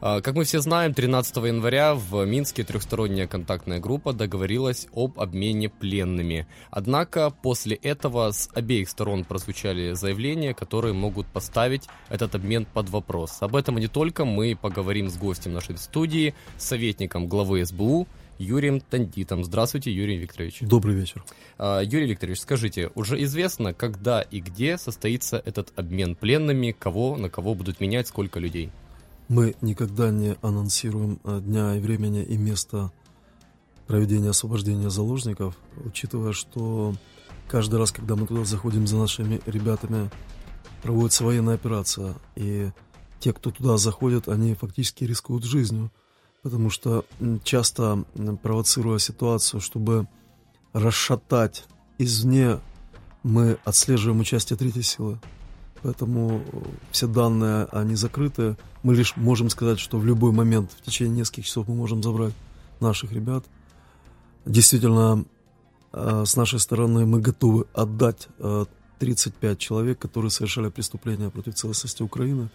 Как мы все знаем, 13 января в Минске трехсторонняя контактная группа договорилась об обмене пленными. Однако после этого с обеих сторон прозвучали заявления, которые могут поставить этот обмен под вопрос. Об этом и не только мы поговорим с гостем нашей студии, советником главы СБУ Юрием Тандитом. Здравствуйте, Юрий Викторович. Добрый вечер. Юрий Викторович, скажите, уже известно, когда и где состоится этот обмен пленными, кого на кого будут менять, сколько людей? Мы никогда не анонсируем дня и времени и места проведения освобождения заложников, учитывая, что каждый раз, когда мы туда заходим за нашими ребятами, проводится военная операция, и те, кто туда заходят, они фактически рискуют жизнью, потому что часто, провоцируя ситуацию, чтобы расшатать извне, мы отслеживаем участие третьей силы. Поэтому все данные, они закрыты. Мы лишь можем сказать, что в любой момент, в течение нескольких часов мы можем забрать наших ребят. Действительно, с нашей стороны мы готовы отдать 35 человек, которые совершали преступления против целостности Украины.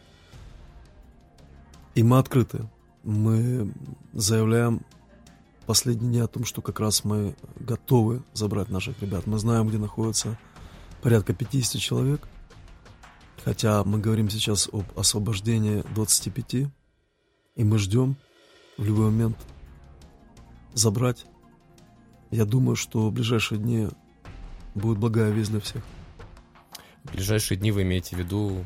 И мы открыты. Мы заявляем последние дни о том, что как раз мы готовы забрать наших ребят. Мы знаем, где находится порядка 50 человек. Хотя мы говорим сейчас об освобождении 25, и мы ждем в любой момент забрать. Я думаю, что в ближайшие дни будет благая весть для всех. В ближайшие дни вы имеете в виду?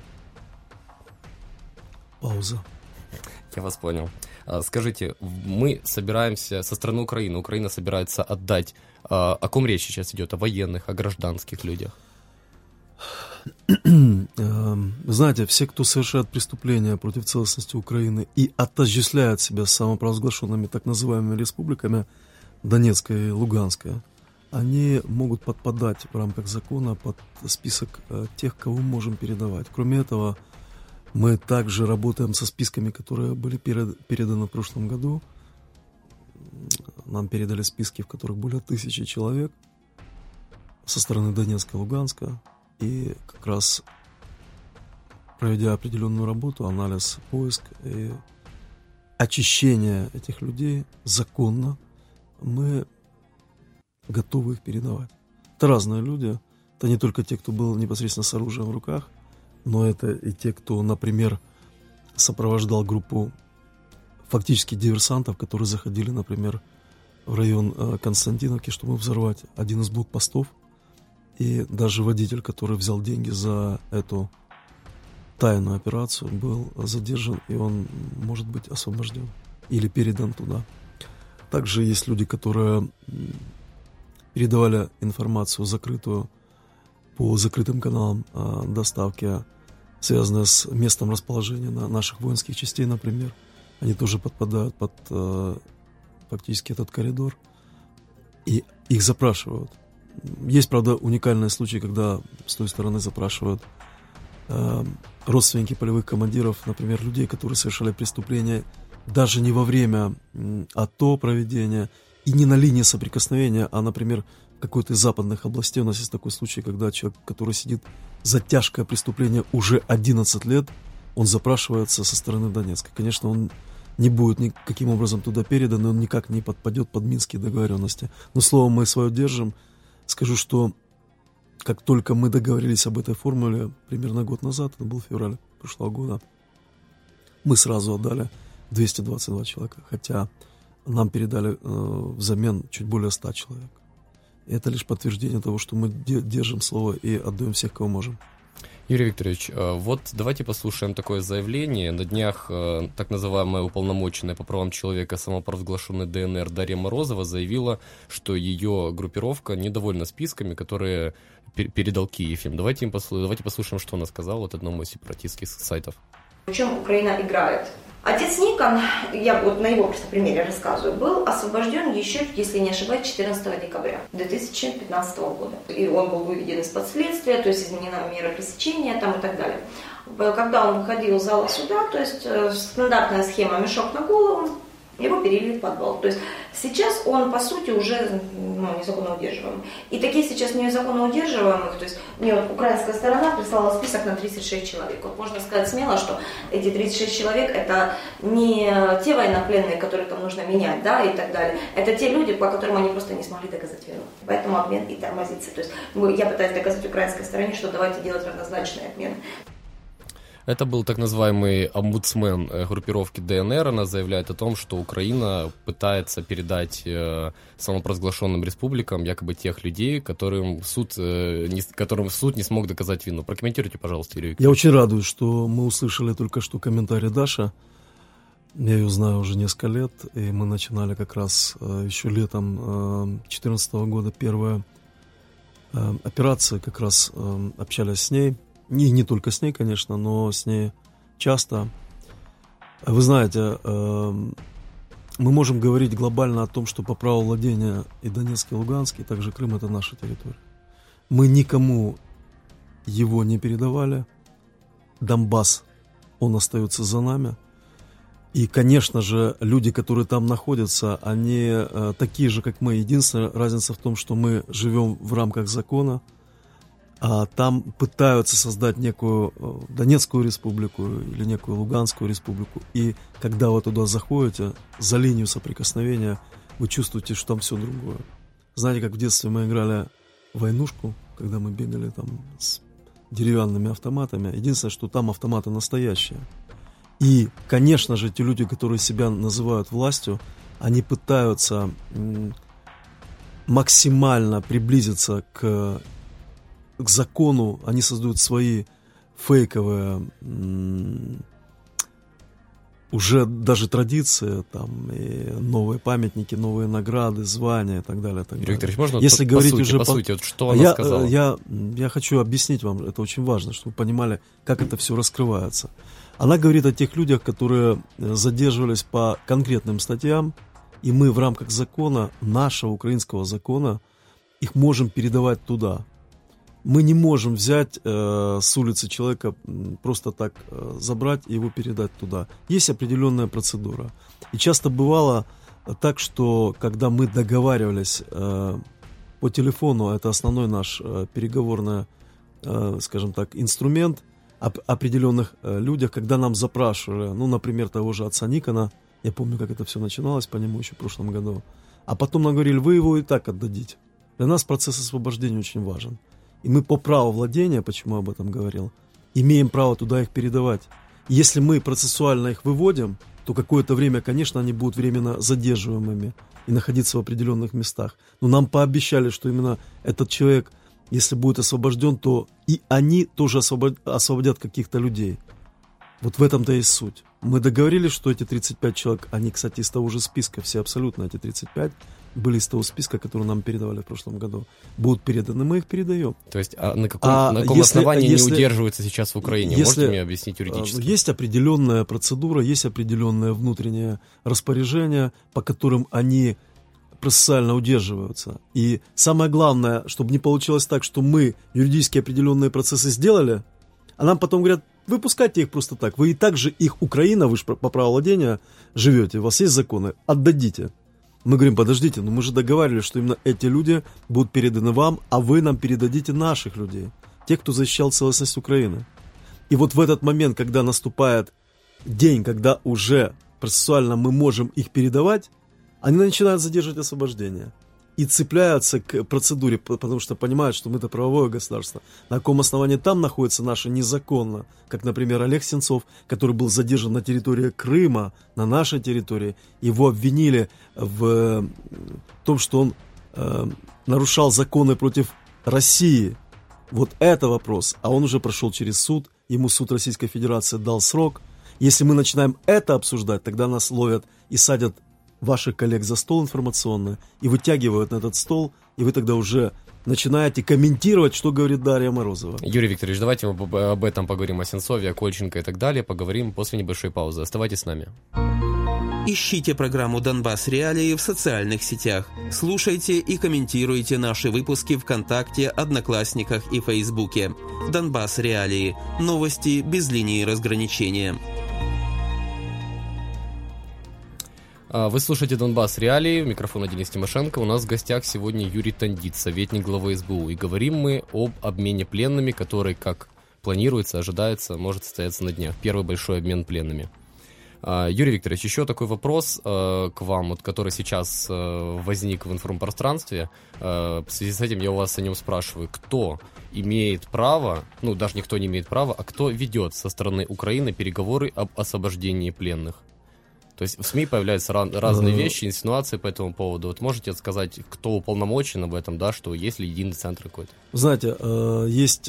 Пауза. Я вас понял. Скажите, мы собираемся со стороны Украины. Украина собирается отдать. О ком речь сейчас идет? О военных, о гражданских людях? Знаете, все, кто совершает преступления против целостности Украины и отождествляет себя с самопровозглашенными так называемыми республиками Донецкая и Луганская, они могут подпадать в рамках закона под список тех, кого мы можем передавать. Кроме этого, мы также работаем со списками, которые были переданы в прошлом году. Нам передали списки, в которых более 1000 человек со стороны Донецка и Луганска. И как раз, проведя определенную работу, анализ, поиск и очищение этих людей законно, мы готовы их передавать. Это разные люди. Это не только те, кто был непосредственно с оружием в руках, но это и те, кто, например, сопровождал группу фактически диверсантов, которые заходили, например, в район Константиновки, чтобы взорвать один из блокпостов. И даже водитель, который взял деньги за эту тайную операцию, был задержан, и он может быть освобожден или передан туда. Также есть люди, которые передавали информацию закрытую по закрытым каналам доставки, связанные с местом расположения наших воинских частей, например. Они тоже подпадают под фактически этот коридор, и их запрашивают. Есть, правда, уникальные случаи, когда с той стороны запрашивают родственники полевых командиров, например, людей, которые совершали преступления даже не во время АТО проведения и не на линии соприкосновения, а, например, в какой-то из западных областей. У нас есть такой случай, когда человек, который сидит за тяжкое преступление уже 11 лет, он запрашивается со стороны Донецка. Конечно, он не будет никаким образом туда передан, и он никак не подпадет под минские договоренности. Но словом, мы свое держим. Скажу, что как только мы договорились об этой формуле, примерно год назад, это был февраль прошлого года, мы сразу отдали 222 человека, хотя нам передали взамен чуть более 100 человек. И это лишь подтверждение того, что мы держим слово и отдаем всех, кого можем. Юрий Викторович, вот давайте послушаем такое заявление. На днях так называемая уполномоченная по правам человека самопровозглашенной ДНР Дарья Морозова заявила, что ее группировка недовольна списками, которые передал Киев им. Давайте послушаем, что она сказала от одного из сепаратистских сайтов. В чем Украина играет? Отец Никон, я вот на его просто примере рассказываю, был освобожден еще, если не ошибаюсь, 14 декабря 2015 года. И он был выведен из-под следствия, то есть изменена мера пресечения там и так далее. Когда он выходил из зала суда, то есть стандартная схема мешок на голову, его перевели в подвал. То есть Сейчас он, по сути, уже незаконно удерживаем. И таких сейчас незаконно удерживаемых, то есть мне вот украинская сторона прислала список на 36 человек. Вот можно сказать смело, что эти 36 человек это не те военнопленные, которых там нужно менять, да, и так далее. Это те люди, по которым они просто не смогли доказать вину. Поэтому обмен и тормозится. То есть я пытаюсь доказать украинской стороне, что давайте делать равнозначный обмен. Это был так называемый омбудсмен группировки ДНР. Она заявляет о том, что Украина пытается передать самопровозглашенным республикам якобы тех людей, которым суд не смог доказать вину. Прокомментируйте, пожалуйста, Юрий Викторович. Я очень радуюсь, что мы услышали только что комментарий Даша. Я ее знаю уже несколько лет, и мы начинали как раз еще летом 2014 года первая операция, как раз общались с ней. И не только с ней, конечно, но с ней часто. Вы знаете, мы можем говорить глобально о том, что по праву владения и Донецк, и Луганск, и также Крым — это наша территория. Мы никому его не передавали. Донбасс, он остается за нами. И, конечно же, люди, которые там находятся, они такие же, как мы. Единственная разница в том, что мы живем в рамках закона, а там пытаются создать некую Донецкую республику или некую Луганскую республику. И когда вы туда заходите, за линию соприкосновения, вы чувствуете, что там все другое. Знаете, как в детстве мы играли в войнушку, когда мы бегали там с деревянными автоматами. Единственное, что там автоматы настоящие. И, конечно же, те люди, которые себя называют властью, они пытаются максимально приблизиться к закону, они создают свои фейковые уже даже традиции, там, и новые памятники, новые награды, звания и так далее. Юрий Викторович, можно если говорить уже по сути, вот что она сказала? Я хочу объяснить вам, это очень важно, чтобы вы понимали, как это все раскрывается. Она говорит о тех людях, которые задерживались по конкретным статьям, и мы в рамках закона, нашего украинского закона, их можем передавать туда. Мы не можем взять с улицы человека, просто так забрать и его передать туда. Есть определенная процедура. И часто бывало так, что когда мы договаривались по телефону, это основной наш переговорный, скажем так, инструмент, об определенных людях, когда нам запрашивали, ну, например, того же отца Никона, я помню, как это все начиналось по нему еще в прошлом году, а потом нам говорили, вы его и так отдадите. Для нас процесс освобождения очень важен. И мы по праву владения, почему я об этом говорил, имеем право туда их передавать. И если мы процессуально их выводим, то какое-то время, конечно, они будут временно задерживаемыми и находиться в определенных местах. Но нам пообещали, что именно этот человек, если будет освобожден, то и они тоже освободят каких-то людей. Вот в этом-то и суть. Мы договорились, что эти 35 человек, они, кстати, из того же списка, все абсолютно эти 35, были из того списка, который нам передавали в прошлом году, будут переданы, мы их передаем. То есть на каком основании не удерживаются сейчас в Украине? Можете мне объяснить юридически? Есть определенная процедура, есть определенное внутреннее распоряжение, по которым они процессуально удерживаются. И самое главное, чтобы не получилось так, что мы юридически определенные процессы сделали, а нам потом говорят, выпускайте их просто так. Вы и так же их, Украина, вы же по праву владения живете, у вас есть законы, отдадите. Мы говорим, подождите, но мы же договаривались, что именно эти люди будут переданы вам, а вы нам передадите наших людей, тех, кто защищал целостность Украины. И вот в этот момент, когда наступает день, когда уже процессуально мы можем их передавать, они начинают задерживать освобождение и цепляются к процедуре, потому что понимают, что мы-то правовое государство. На каком основании там находится наше незаконно, как, например, Олег Сенцов, который был задержан на территории Крыма, на нашей территории. Его обвинили в том, что он нарушал законы против России. Вот это вопрос. А он уже прошел через суд, ему суд Российской Федерации дал срок. Если мы начинаем это обсуждать, тогда нас ловят и садят ваших коллег за стол информационный и вытягивают на этот стол, и вы тогда уже начинаете комментировать, что говорит Дарья Морозова. Юрий Викторович, давайте мы об этом поговорим, о Сенцове, о Кольченко и так далее, поговорим после небольшой паузы. Оставайтесь с нами. Ищите программу «Донбасс Реалии» в социальных сетях. Слушайте и комментируйте наши выпуски ВКонтакте, Одноклассниках и Фейсбуке. «Донбасс Реалии» – новости без линии разграничения. Вы слушаете «Донбасс Реалии», микрофон Денис Тимошенко. У нас в гостях сегодня Юрий Тандит, советник главы СБУ. И говорим мы об обмене пленными, который, как планируется, ожидается, может состояться на днях. Первый большой обмен пленными. Юрий Викторович, еще такой вопрос к вам, вот, который сейчас возник в информпространстве. В связи с этим я у вас о нем спрашиваю. Кто имеет право, ну даже никто не имеет права, а кто ведет со стороны Украины переговоры об освобождении пленных? То есть в СМИ появляются разные вещи, инсинуации по этому поводу. Вот можете сказать, кто уполномочен об этом, да, что есть ли единый центр какой-то? Знаете, есть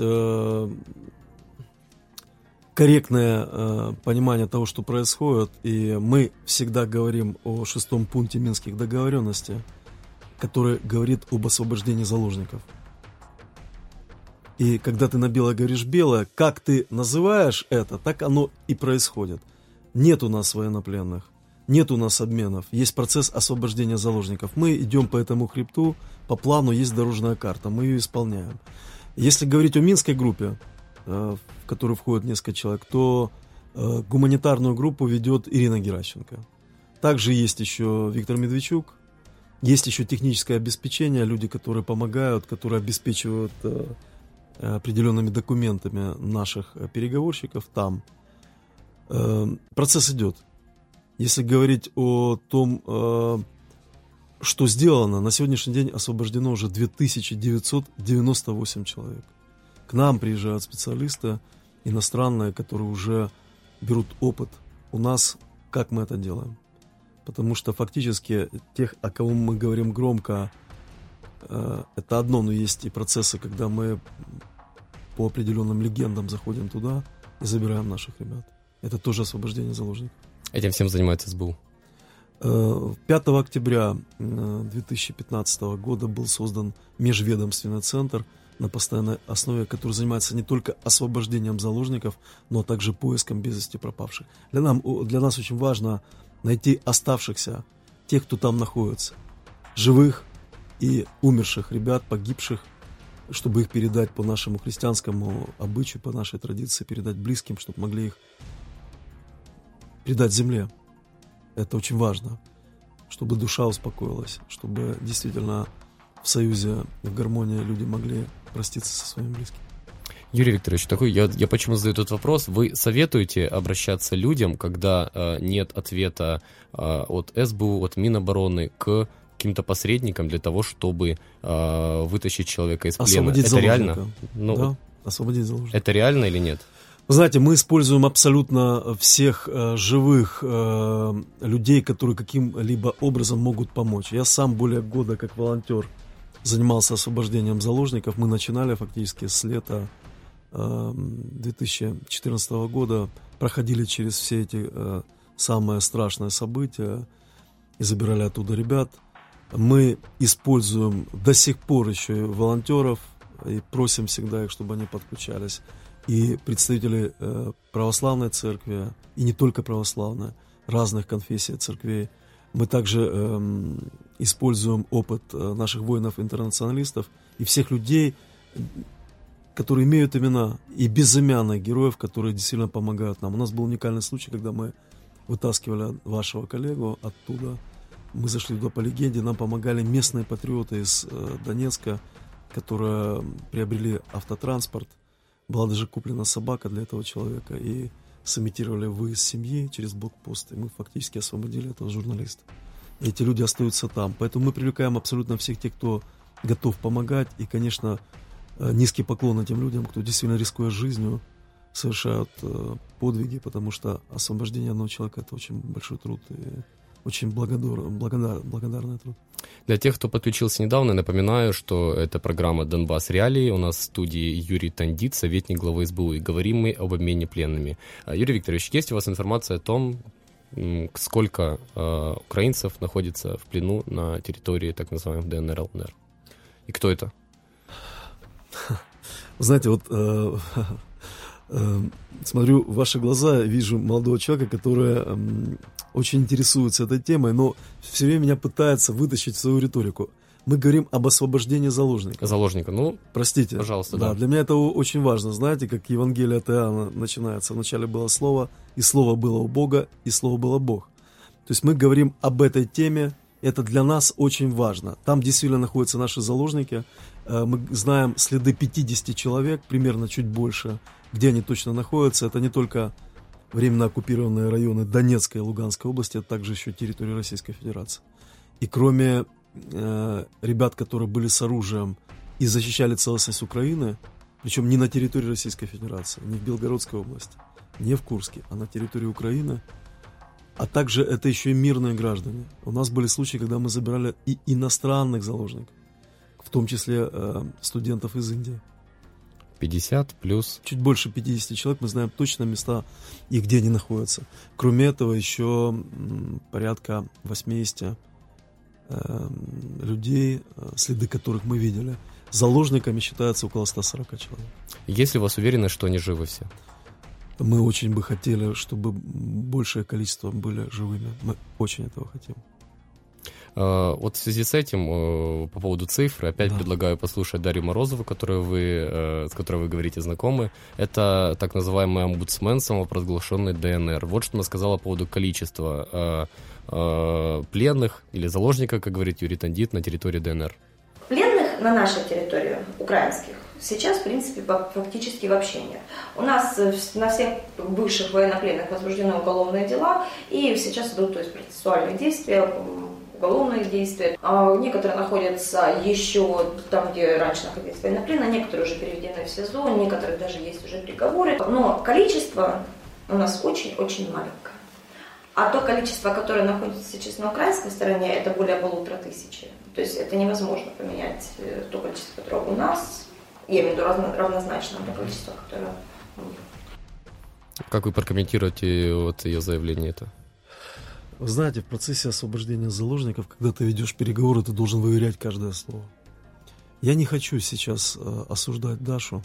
корректное понимание того, что происходит, и мы всегда говорим о 6-м пункте Минских договоренностей, который говорит об освобождении заложников. И когда ты на белое говоришь белое, как ты называешь это, так оно и происходит. Нет у нас военнопленных. Нет у нас обменов, есть процесс освобождения заложников. Мы идем по этому хребту, по плану есть дорожная карта, мы ее исполняем. Если говорить о Минской группе, в которую входит несколько человек, то гуманитарную группу ведет Ирина Геращенко. Также есть еще Виктор Медведчук, есть еще техническое обеспечение, люди, которые помогают, которые обеспечивают определенными документами наших переговорщиков там. Процесс идет. Если говорить о том, что сделано, на сегодняшний день освобождено уже 2998 человек. К нам приезжают специалисты иностранные, которые уже берут опыт у нас, как мы это делаем. Потому что фактически тех, о ком мы говорим громко, это одно, но есть и процессы, когда мы по определенным легендам заходим туда и забираем наших ребят. Это тоже освобождение заложников. Этим всем занимается СБУ. 5 октября 2015 года был создан межведомственный центр на постоянной основе, который занимается не только освобождением заложников, но также поиском без вести пропавших. Для нас очень важно найти оставшихся, тех, кто там находится, живых и умерших ребят, погибших, чтобы их передать по нашему христианскому обычаю, по нашей традиции, передать близким, чтобы могли их передать земле. Это очень важно, чтобы душа успокоилась, чтобы действительно в союзе, в гармонии люди могли проститься со своими близкими. Юрий Викторович, я почему задаю этот вопрос? Вы советуете обращаться людям, когда нет ответа от СБУ, от Минобороны к каким-то посредникам для того, чтобы вытащить человека из плена? Освободить это заложника. Реально? Да, освободить заложника. Это реально или нет? Вы знаете, мы используем абсолютно всех живых людей, которые каким-либо образом могут помочь. Я сам более года как волонтер занимался освобождением заложников. Мы начинали фактически с лета 2014 года, проходили через все эти самые страшные события и забирали оттуда ребят. Мы используем до сих пор еще и волонтеров и просим всегда их, чтобы они подключались. И представители православной церкви, и не только православной, разных конфессий церквей. Мы также используем опыт наших воинов-интернационалистов и всех людей, которые имеют имена, и безымянных героев, которые действительно помогают нам. У нас был уникальный случай, когда мы вытаскивали вашего коллегу оттуда. Мы зашли туда по легенде, нам помогали местные патриоты из Донецка, которые приобрели автотранспорт. Была даже куплена собака для этого человека, и сымитировали выезд семьи через блокпост, и мы фактически освободили этого журналиста. И эти люди остаются там. Поэтому мы привлекаем абсолютно всех тех, кто готов помогать, и, конечно, низкий поклон этим людям, кто действительно, рискуя жизнью, совершают подвиги, потому что освобождение одного человека — это очень большой труд и очень благодарный труд. Для тех, кто подключился недавно, напоминаю, что это программа «Донбасс Реалии». У нас в студии Юрий Тандит, советник главы СБУ, и говорим мы об обмене пленными. Юрий Викторович, есть у вас информация о том, сколько украинцев находится в плену на территории так называемых ДНР, ЛНР? И кто это? Знаете, вот смотрю в ваши глаза, вижу молодого человека, который очень интересуется этой темой, но все время меня пытается вытащить в свою риторику. Мы говорим об освобождении заложника. Заложника, ну, простите. Пожалуйста, да. Для меня это очень важно. Знаете, как Евангелие от Иоанна начинается. Вначале было Слово, и Слово было у Бога, и Слово было Бог. То То есть мы говорим об этой теме, это для нас очень важно. Там действительно находятся наши заложники. Мы знаем следы 50 человек, примерно чуть больше, где они точно находятся. Это не только временно оккупированные районы Донецкой и Луганской области, а также еще территория Российской Федерации. И кроме ребят, которые были с оружием и защищали целостность Украины, причем не на территории Российской Федерации, не в Белгородской области, не в Курске, а на территории Украины, а также это еще и мирные граждане. У нас были случаи, когда мы забирали и иностранных заложников, в том числе студентов из Индии. 50 плюс... Чуть больше 50 человек, мы знаем точно места и где они находятся. Кроме этого, еще порядка 80 людей, следы которых мы видели. Заложниками считается около 140 человек. Есть ли у вас уверенность, что они живы все? Мы очень бы хотели, чтобы большее количество были живыми. Мы очень этого хотим. Вот в связи с этим, по поводу цифр, опять предлагаю послушать Дарью Морозову, с которой вы говорите знакомы. Это так называемый омбудсмен самопровозглашенный ДНР. Вот что она сказала по поводу количества пленных или заложников, как говорит Юрий Тандит, на территории ДНР. Пленных на нашей территории, украинских, сейчас, в принципе, фактически вообще нет. У нас на всех бывших военнопленных возбуждены уголовные дела, и сейчас идут, то есть, процессуальные действия, уголовные действия. Некоторые находятся еще там, где раньше находились военнопленные, некоторые уже переведены в СИЗО, некоторые даже есть уже приговоры. Но количество у нас очень-очень маленькое. А то количество, которое находится сейчас на украинской стороне, это более 1500. То есть это невозможно поменять то количество, которое у нас, я имею в виду равнозначно то количество, которое у них. Как вы прокомментируете вот ее заявление это? Вы знаете, в процессе освобождения заложников, когда ты ведешь переговоры, ты должен выверять каждое слово. Я не хочу сейчас осуждать Дашу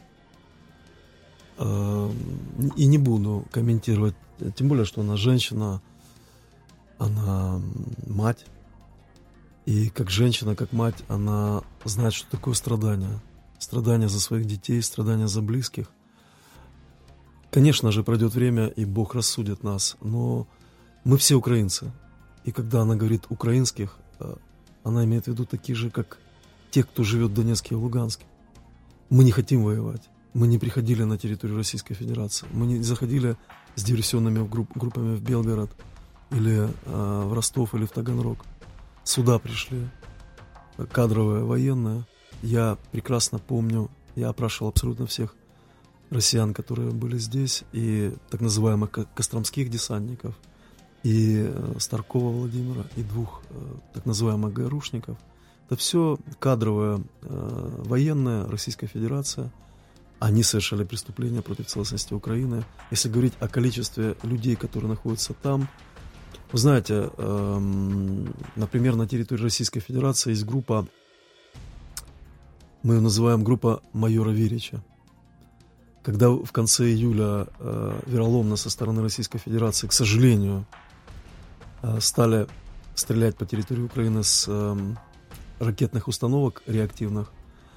и не буду комментировать, тем более, что она женщина, она мать. И как женщина, как мать, она знает, что такое страдание. Страдания за своих детей, страдания за близких. Конечно же, пройдет время, и Бог рассудит нас, но мы все украинцы. И когда она говорит украинских, она имеет в виду такие же, как те, кто живет в Донецке и Луганске. Мы не хотим воевать. Мы не приходили на территорию Российской Федерации. Мы не заходили с диверсионными группами в Белгород или в Ростов или в Таганрог. Сюда пришли кадровые военные. Я прекрасно помню, я опрашивал абсолютно всех россиян, которые были здесь, и так называемых костромских десантников, и Старкова Владимира, и двух так называемых ГРУшников. Это все кадровые военные Российской Федерации. Они совершали преступления против целостности Украины. Если говорить о количестве людей, которые находятся там, вы знаете, например, на территории Российской Федерации есть группа, мы ее называем группа майора Вирича. Когда в конце июля вероломно со стороны Российской Федерации, к сожалению, стали стрелять по территории Украины с ракетных установок реактивных,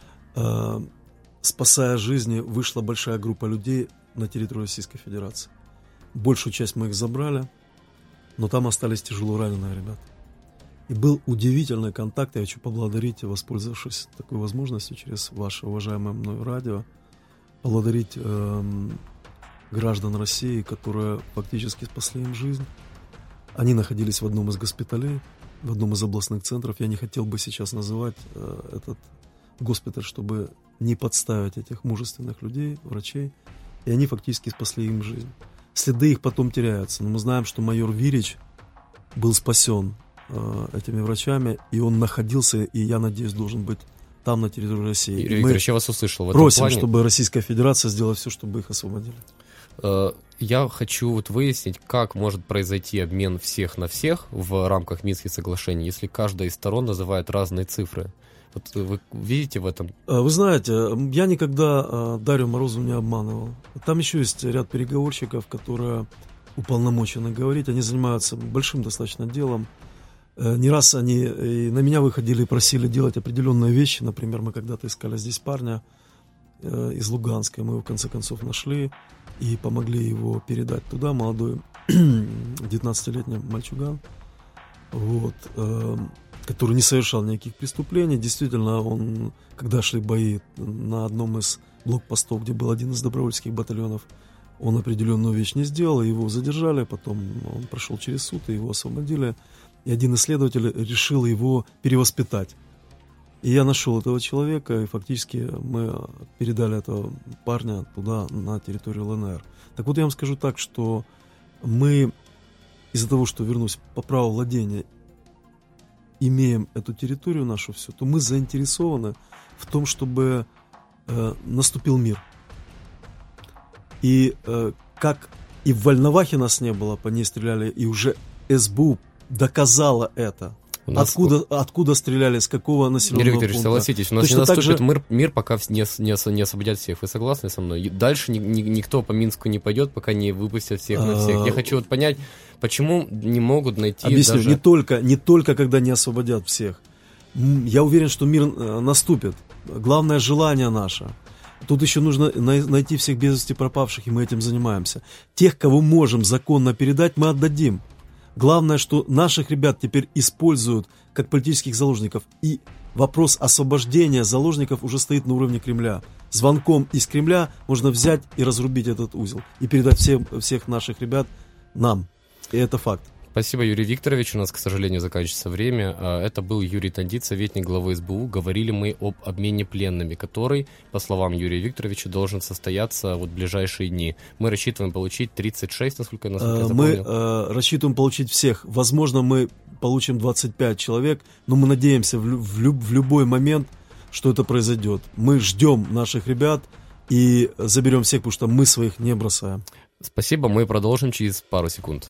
спасая жизни, вышла большая группа людей на территорию Российской Федерации. Большую часть мы их забрали, но там остались тяжело раненые ребята. И был удивительный контакт. Я хочу поблагодарить, воспользовавшись такой возможностью через ваше уважаемое мною радио, поблагодарить граждан России, которые фактически спасли им жизнь. Они находились в одном из госпиталей, в одном из областных центров. Я не хотел бы сейчас называть этот госпиталь, чтобы не подставить этих мужественных людей, врачей. И они фактически спасли им жизнь. Следы их потом теряются. Но мы знаем, что майор Вирич был спасен этими врачами, и он находился, и я надеюсь, должен быть там, на территории России. Юрий Викторович, я вас услышал в этом просим, плане. чтобы Российская Федерация сделала все, чтобы их освободили. Я хочу вот выяснить, как может произойти обмен всех на всех в рамках Минских соглашений, если каждая из сторон называет разные цифры. Вот вы видите в этом? Вы знаете, я никогда Дарью Морозову не обманывал. Там еще есть ряд переговорщиков, которые уполномочены говорить. Они занимаются большим достаточно делом. Не раз они и на меня выходили и просили делать определенные вещи. Например, мы когда-то искали здесь парня из Луганска. Мы его в конце концов нашли и помогли его передать туда. Молодой 19-летний мальчуган. вот, который не совершал никаких преступлений. Действительно, он, когда шли бои на одном из блокпостов, где был один из добровольческих батальонов, он определенную вещь не сделал, его задержали, потом он прошел через суд, и его освободили. И один исследователь решил его перевоспитать. И я нашел этого человека, и фактически мы передали этого парня туда, на территорию ЛНР. Так вот, я вам скажу так, что мы из-за того, что, вернусь, по праву владения имеем эту территорию нашу всю, то мы заинтересованы в том, чтобы наступил мир. И как и в Вольновахе нас не было, по ней стреляли, и уже СБУ доказала это. Откуда стреляли, с какого населенного Юрий Викторович, пункта. согласитесь, у нас точно не наступит мир, пока не освободят всех. Вы согласны со мной? Дальше никто по Минску не пойдет, пока не выпустят всех на всех. Я хочу понять, почему не могут найти. Объясню, даже... не только когда не освободят всех. Я уверен, что мир наступит. Главное желание наше. Тут еще нужно найти всех без вести пропавших, и мы этим занимаемся. Тех, кого можем законно передать, мы отдадим. Главное, что наших ребят теперь используют как политических заложников. И вопрос освобождения заложников уже стоит на уровне Кремля. Звонком из Кремля можно взять и разрубить этот узел. И передать всех наших ребят нам. И это факт. Спасибо, Юрий Викторович. У нас, к сожалению, заканчивается время. Это был Юрий Тондит, советник главы СБУ. Говорили мы об обмене пленными, который, по словам Юрия Викторовича, должен состояться в ближайшие дни. Мы рассчитываем получить 36, насколько я запомнил. Мы рассчитываем получить всех. Возможно, мы получим 25 человек, но мы надеемся в любой момент, что это произойдет. Мы ждем наших ребят и заберем всех, потому что мы своих не бросаем. Спасибо, мы продолжим через пару секунд.